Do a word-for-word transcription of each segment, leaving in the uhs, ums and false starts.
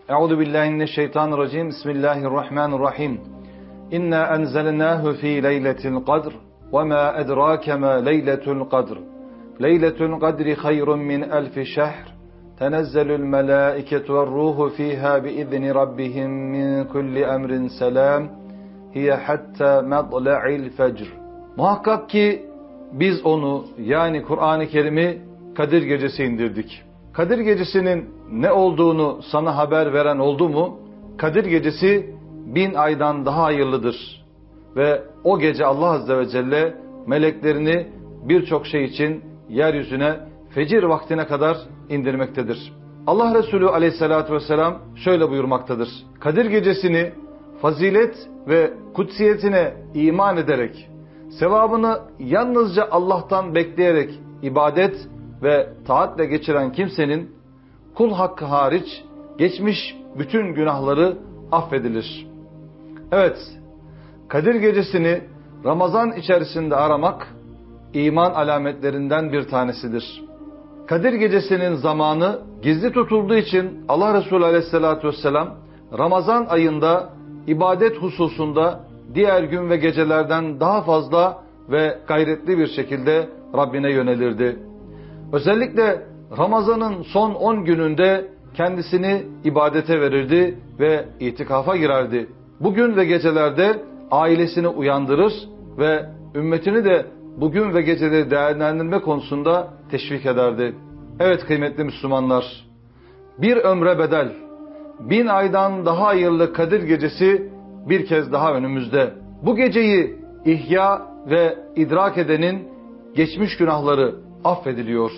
Euzu billahi mineşşeytanirracim. Bismillahirrahmanirrahim. İnna enzelnahu fi leyletil kadr ve ma edrake ma leyletul kadr. Leyletul kadri hayrun min elfi şehr. Tenezzelul melâiketu ve ruhu fiha biizni rabbihim min kulli emrin selam. Hiye hatta matla'il fecr. Muhakkak ki biz onu, yani Kur'an-ı Kerim'i Kadir Gecesi indirdik. Kadir Gecesi'nin ne olduğunu sana haber veren oldu mu? Kadir Gecesi bin aydan daha hayırlıdır. Ve o gece Allah Azze ve Celle meleklerini birçok şey için yeryüzüne fecir vaktine kadar indirmektedir. Allah Resulü Aleyhisselatü Vesselam şöyle buyurmaktadır. Kadir Gecesi'ni fazilet ve kutsiyetine iman ederek, sevabını yalnızca Allah'tan bekleyerek ibadet ve taatle geçiren kimsenin kul hakkı hariç geçmiş bütün günahları affedilir. Evet, Kadir Gecesi'ni Ramazan içerisinde aramak iman alametlerinden bir tanesidir. Kadir Gecesi'nin zamanı gizli tutulduğu için Allah Resulü Aleyhisselatü Vesselam Ramazan ayında ibadet hususunda diğer gün ve gecelerden daha fazla ve gayretli bir şekilde Rabbine yönelirdi. Özellikle Ramazan'ın son on gününde kendisini ibadete verirdi ve itikafa girerdi. Bugün ve gecelerde ailesini uyandırır ve ümmetini de bugün ve geceleri değerlendirme konusunda teşvik ederdi. Evet kıymetli Müslümanlar, bir ömre bedel, bin aydan daha hayırlı Kadir Gecesi bir kez daha önümüzde. Bu geceyi ihya ve idrak edenin geçmiş günahları affediliyor.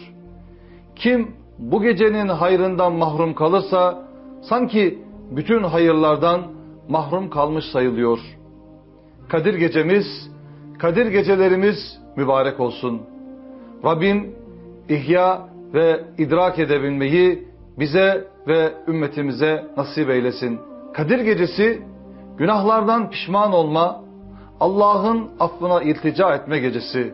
Kim bu gecenin hayrından mahrum kalırsa sanki bütün hayırlardan mahrum kalmış sayılıyor. Kadir Gecemiz, Kadir Gecelerimiz mübarek olsun. Rabbim ihya ve idrak edebilmeyi bize ve ümmetimize nasip eylesin. Kadir Gecesi günahlardan pişman olma, Allah'ın affına iltica etme gecesi.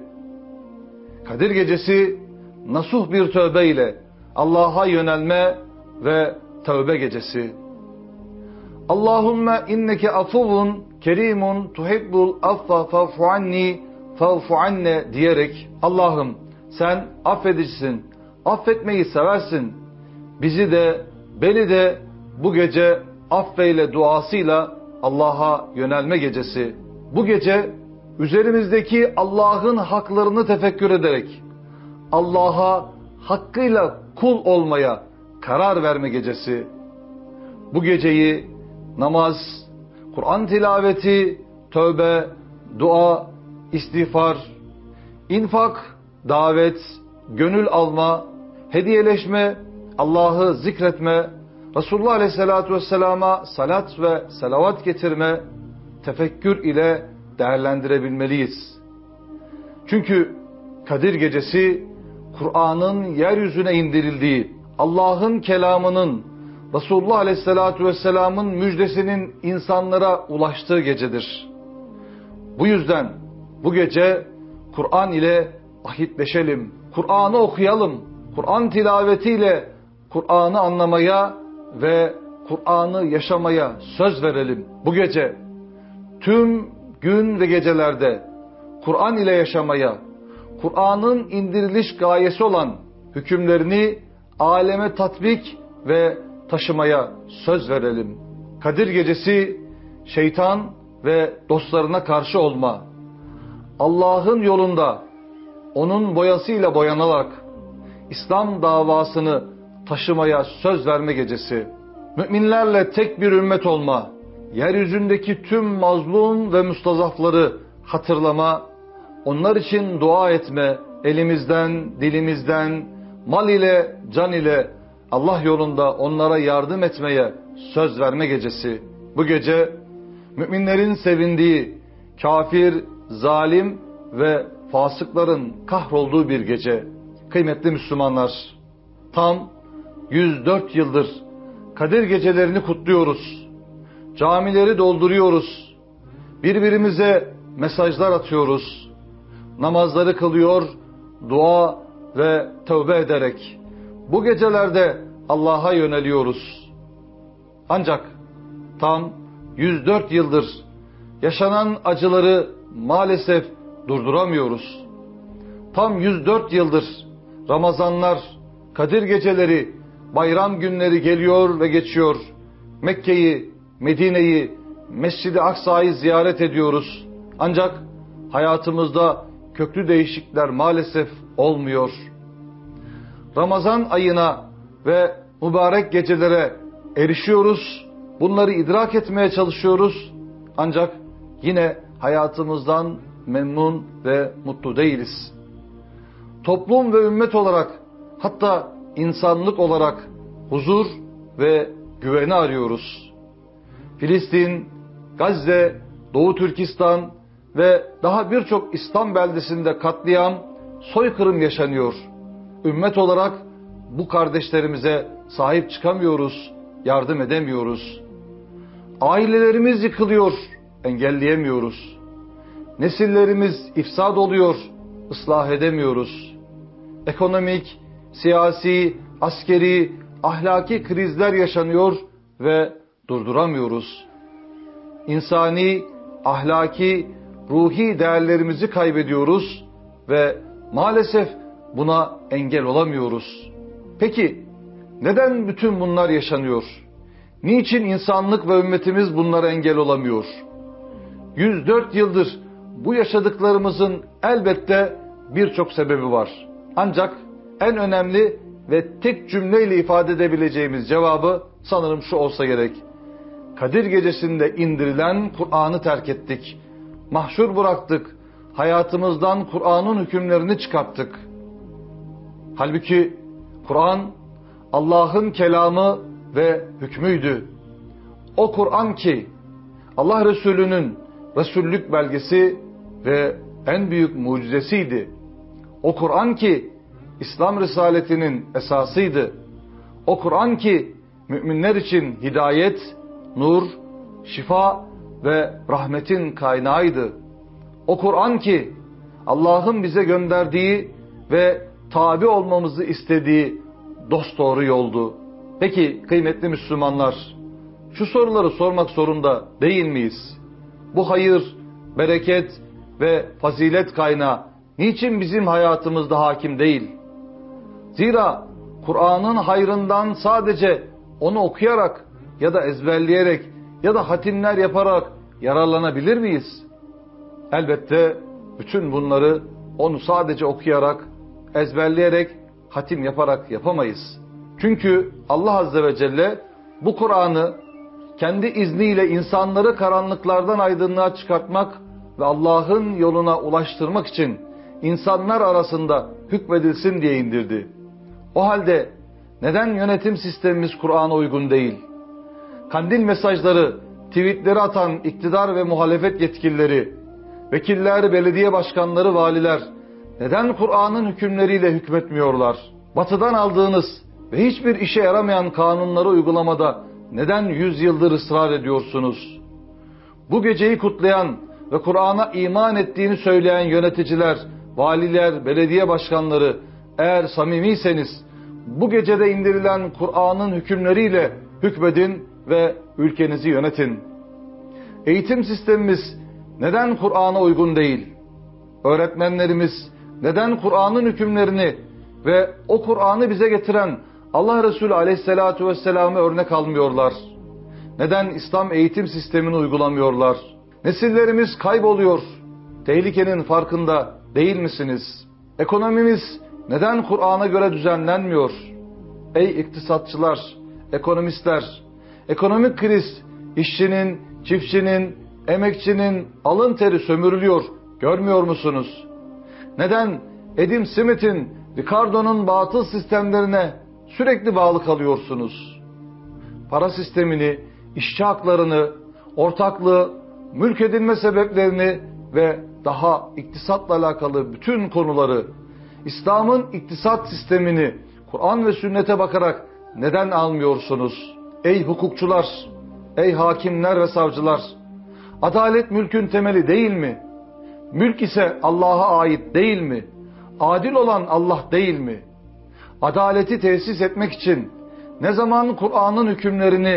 Kadir Gecesi nasuh bir tövbe ile Allah'a yönelme ve tövbe gecesi. Allahümme inneke afuvun kerimun tuhibbul affa fa'fu anni fa'fu anne diyerek Allah'ım sen affedicisin, affetmeyi seversin. Bizi de beni de bu gece affeyle duasıyla Allah'a yönelme gecesi. Bu gece üzerimizdeki Allah'ın haklarını tefekkür ederek Allah'a hakkıyla kul olmaya karar verme gecesi. Bu geceyi namaz, Kur'an tilaveti, tövbe, dua, istiğfar, infak, davet, gönül alma, hediyeleşme, Allah'ı zikretme, Resulullah Aleyhisselatü Vesselam'a salat ve selavat getirme, tefekkür ile değerlendirebilmeliyiz. Çünkü Kadir Gecesi Kur'an'ın yeryüzüne indirildiği, Allah'ın kelamının, Resulullah Aleyhisselatü Vesselam'ın müjdesinin insanlara ulaştığı gecedir. Bu yüzden bu gece Kur'an ile ahitleşelim, Kur'an'ı okuyalım, Kur'an tilavetiyle Kur'an'ı anlamaya ve Kur'an'ı yaşamaya söz verelim. Bu gece tüm gün ve gecelerde Kur'an ile yaşamaya, Kur'an'ın indiriliş gayesi olan hükümlerini aleme tatbik ve taşımaya söz verelim. Kadir Gecesi şeytan ve dostlarına karşı olma, Allah'ın yolunda onun boyasıyla boyanarak İslam davasını taşımaya söz verme gecesi. Müminlerle tek bir ümmet olma, yeryüzündeki tüm mazlum ve mustazafları hatırlama, onlar için dua etme, elimizden, dilimizden, mal ile, can ile Allah yolunda onlara yardım etmeye söz verme gecesi. Bu gece müminlerin sevindiği, kafir, zalim ve fasıkların kahrolduğu bir gece. Kıymetli Müslümanlar, tam yüz dört yıldır Kadir gecelerini kutluyoruz. Camileri dolduruyoruz. Birbirimize mesajlar atıyoruz. Namazları kılıyor, dua ve tövbe ederek bu gecelerde Allah'a yöneliyoruz. Ancak tam yüz dört yıldır yaşanan acıları maalesef durduramıyoruz. Tam yüz dört yıldır Ramazanlar, Kadir geceleri, bayram günleri geliyor ve geçiyor. Mekke'yi, Medine'yi, Mescid-i Aksa'yı ziyaret ediyoruz. Ancak hayatımızda köklü değişiklikler maalesef olmuyor. Ramazan ayına ve mübarek gecelere erişiyoruz. Bunları idrak etmeye çalışıyoruz. Ancak yine hayatımızdan memnun ve mutlu değiliz. Toplum ve ümmet olarak, hatta insanlık olarak huzur ve güveni arıyoruz. Filistin, Gazze, Doğu Türkistan ve daha birçok İslam beldesinde katliam, soykırım yaşanıyor. Ümmet olarak bu kardeşlerimize sahip çıkamıyoruz, yardım edemiyoruz. Ailelerimiz yıkılıyor, engelleyemiyoruz. Nesillerimiz ifsad oluyor, ıslah edemiyoruz. Ekonomik, siyasi, askeri, ahlaki krizler yaşanıyor ve durduramıyoruz. İnsani, ahlaki, ruhi değerlerimizi kaybediyoruz ve maalesef buna engel olamıyoruz. Peki neden bütün bunlar yaşanıyor? Niçin insanlık ve ümmetimiz bunlara engel olamıyor? yüz dört yıldır bu yaşadıklarımızın elbette birçok sebebi var. Ancak en önemli ve tek cümleyle ifade edebileceğimiz cevabı sanırım şu olsa gerek. Kadir gecesinde indirilen Kur'an'ı terk ettik. Mahşur bıraktık. Hayatımızdan Kur'an'ın hükümlerini çıkarttık. Halbuki Kur'an Allah'ın kelamı ve hükmüydü. O Kur'an ki Allah Resulü'nün Resullük belgesi ve en büyük mucizesiydi. O Kur'an ki İslam risaletinin esasıydı. O Kur'an ki müminler için hidayet, nur, şifa ve rahmetin kaynağıydı. O Kur'an ki Allah'ın bize gönderdiği ve tabi olmamızı istediği dosdoğru yoldu. Peki kıymetli Müslümanlar, şu soruları sormak zorunda değil miyiz? Bu hayır, bereket ve fazilet kaynağı niçin bizim hayatımızda hakim değil? Zira Kur'an'ın hayrından sadece onu okuyarak ya da ezberleyerek ya da hatimler yaparak yararlanabilir miyiz? Elbette bütün bunları onu sadece okuyarak, ezberleyerek, hatim yaparak yapamayız. Çünkü Allah Azze ve Celle bu Kur'an'ı kendi izniyle insanları karanlıklardan aydınlığa çıkartmak ve Allah'ın yoluna ulaştırmak için insanlar arasında hükmedilsin diye indirdi. O halde neden yönetim sistemimiz Kur'an'a uygun değil? Kandil mesajları, tweetleri atan iktidar ve muhalefet yetkilileri, vekiller, belediye başkanları, valiler neden Kur'an'ın hükümleriyle hükmetmiyorlar? Batı'dan aldığınız ve hiçbir işe yaramayan kanunları uygulamada neden yüz yıldır ısrar ediyorsunuz? Bu geceyi kutlayan ve Kur'an'a iman ettiğini söyleyen yöneticiler, valiler, belediye başkanları, eğer samimiyseniz bu gecede indirilen Kur'an'ın hükümleriyle hükmedin ve ülkenizi yönetin. Eğitim sistemimiz neden Kur'an'a uygun değil? Öğretmenlerimiz neden Kur'an'ın hükümlerini ve o Kur'an'ı bize getiren Allah Resulü Aleyhisselatü Vesselam'ı örnek almıyorlar? Neden İslam eğitim sistemini uygulamıyorlar? Nesillerimiz kayboluyor. Tehlikenin farkında değil misiniz? Ekonomimiz neden Kur'an'a göre düzenlenmiyor? Ey iktisatçılar, ekonomistler, ekonomik kriz işçinin, çiftçinin, emekçinin alın teri sömürülüyor. Görmüyor musunuz? Neden Adam Smith'in, Ricardo'nun batıl sistemlerine sürekli bağlı kalıyorsunuz? Para sistemini, işçi haklarını, ortaklığı, mülk edinme sebeplerini ve daha iktisatla alakalı bütün konuları, İslam'ın iktisat sistemini Kur'an ve sünnete bakarak neden almıyorsunuz? Ey hukukçular, ey hakimler ve savcılar, adalet mülkün temeli değil mi? Mülk ise Allah'a ait değil mi? Adil olan Allah değil mi? Adaleti tesis etmek için ne zaman Kur'an'ın hükümlerini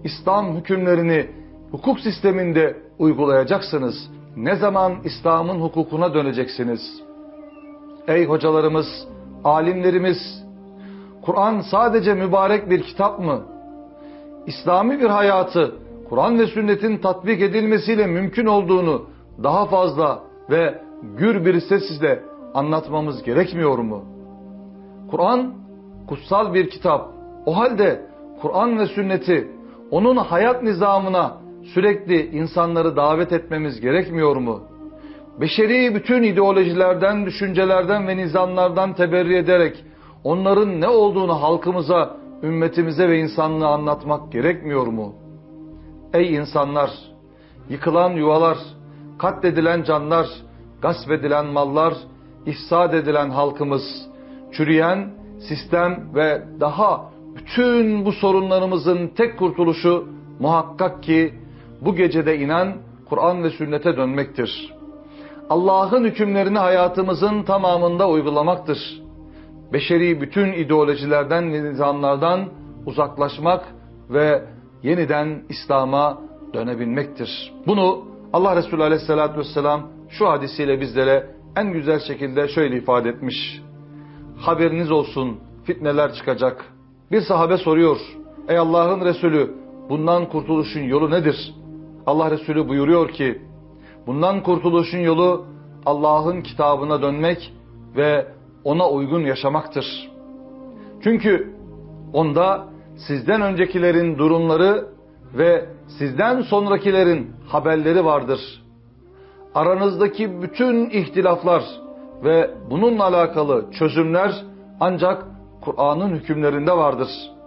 İslam hükümlerini hukuk sisteminde uygulayacaksınız? Ne zaman İslam'ın hukukuna döneceksiniz? Ey hocalarımız, alimlerimiz, Kur'an sadece mübarek bir kitap mı? İslami bir hayatı Kur'an ve sünnetin tatbik edilmesiyle mümkün olduğunu daha fazla ve gür bir sesle anlatmamız gerekmiyor mu? Kur'an kutsal bir kitap. O halde Kur'an ve sünneti, onun hayat nizamına sürekli insanları davet etmemiz gerekmiyor mu? Beşeri bütün ideolojilerden, düşüncelerden ve nizamlardan teberri ederek onların ne olduğunu halkımıza, ümmetimize ve insanlığa anlatmak gerekmiyor mu? Ey insanlar! Yıkılan yuvalar, katledilen canlar, gasp edilen mallar, ifsad edilen halkımız, çürüyen sistem ve daha bütün bu sorunlarımızın tek kurtuluşu muhakkak ki bu gecede inen Kur'an ve sünnete dönmektir. Allah'ın hükümlerini hayatımızın tamamında uygulamaktır. Beşeri bütün ideolojilerden, nizamlardan uzaklaşmak ve yeniden İslam'a dönebilmektir. Bunu Allah Resulü Aleyhisselatü Vesselam şu hadisiyle bizlere en güzel şekilde şöyle ifade etmiş. Haberiniz olsun, fitneler çıkacak. Bir sahabe soruyor, ey Allah'ın Resulü, bundan kurtuluşun yolu nedir? Allah Resulü buyuruyor ki, bundan kurtuluşun yolu Allah'ın kitabına dönmek ve ona uygun yaşamaktır. Çünkü onda sizden öncekilerin durumları ve sizden sonrakilerin haberleri vardır. Aranızdaki bütün ihtilaflar ve bununla alakalı çözümler ancak Kur'an'ın hükümlerinde vardır.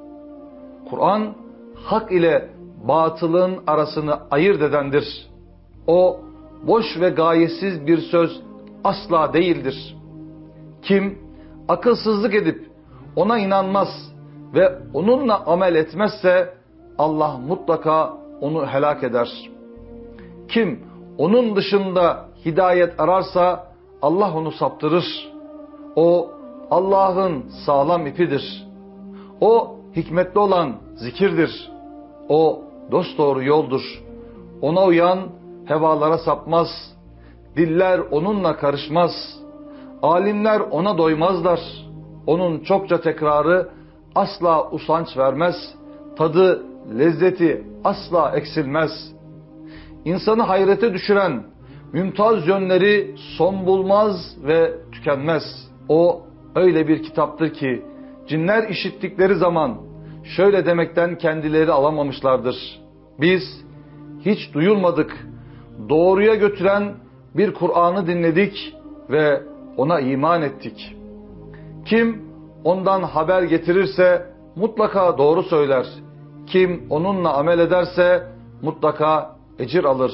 Kur'an hak ile batılın arasını ayırt edendir. O boş ve gayesiz bir söz asla değildir. Kim akılsızlık edip ona inanmaz ve onunla amel etmezse Allah mutlaka onu helak eder. Kim onun dışında hidayet ararsa Allah onu saptırır. O Allah'ın sağlam ipidir. O hikmetli olan zikirdir. O dosdoğru yoldur. Ona uyan hevalara sapmaz. Diller onunla karışmaz. Alimler ona doymazlar. Onun çokça tekrarı asla usanç vermez. Tadı, lezzeti asla eksilmez. İnsanı hayrete düşüren mümtaz yönleri son bulmaz ve tükenmez. O öyle bir kitaptır ki cinler işittikleri zaman şöyle demekten kendileri alamamışlardır. Biz hiç duyulmadık, doğruya götüren bir Kur'an'ı dinledik ve ona iman ettik. Kim ondan haber getirirse mutlaka doğru söyler. Kim onunla amel ederse mutlaka ecir alır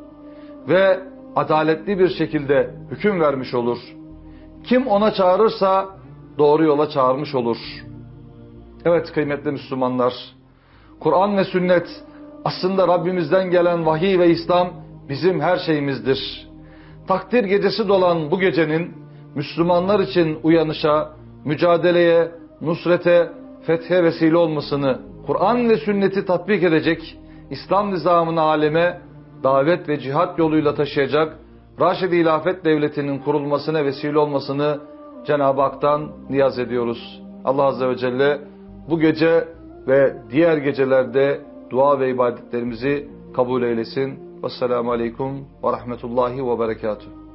ve adaletli bir şekilde hüküm vermiş olur. Kim ona çağırırsa doğru yola çağırmış olur. Evet kıymetli Müslümanlar, Kur'an ve sünnet aslında Rabbimizden gelen vahiy ve İslam bizim her şeyimizdir. Takdir gecesi dolan bu gecenin Müslümanlar için uyanışa, mücadeleye, nusrete, fethe vesile olmasını, Kur'an ve sünneti tatbik edecek, İslam nizamını aleme davet ve cihat yoluyla taşıyacak Raşid-i Hilafet Devleti'nin kurulmasına vesile olmasını Cenab-ı Hak'tan niyaz ediyoruz. Allah Azze ve Celle bu gece ve diğer gecelerde dua ve ibadetlerimizi kabul eylesin. Vesselamu Aleyküm ve Rahmetullahi ve Berekatuhu.